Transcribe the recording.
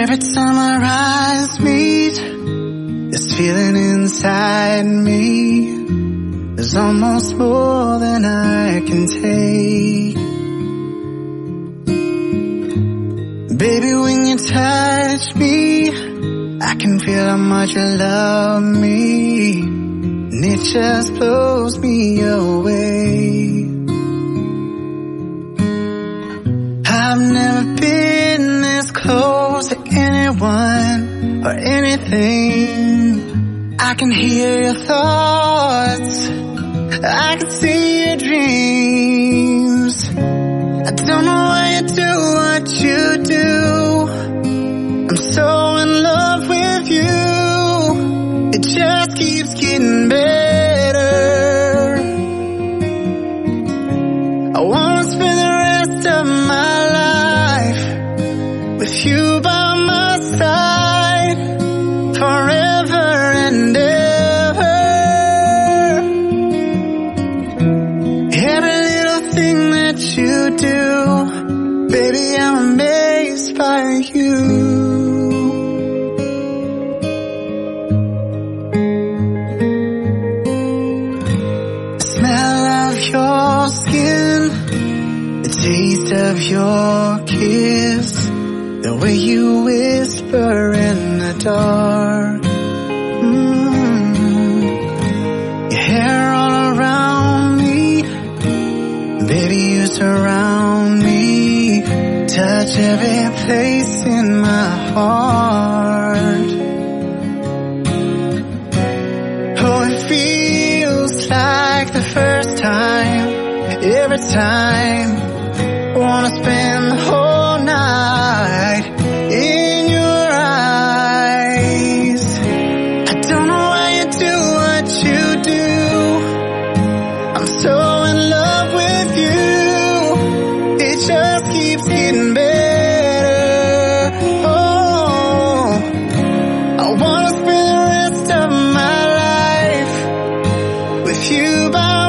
Every time our eyes meet, this feeling inside me is almost more than I can take. Baby, when you touch me, I can feel how much you love me, and it just blows me away. I've never been this close to anyone or anything. I can hear your thoughts, I can see your dreams. I don't know why you do what you do. I'm so in love with you. It just keeps getting better. I wanna spend the rest of my life with you by my side, forever and ever. Every little thing that you do, baby, I'm amazed by you. The smell of your skin, the taste of your kiss, the way you whisper in the dark. Your hair all around me, baby, you surround me. Touch every place in my heart. Oh, it feels like the first time, every time. Wanna spend the whole night in your eyes. I don't know why you do what you do. I'm so in love with you. It just keeps getting better. Oh, I wanna spend the rest of my life with you by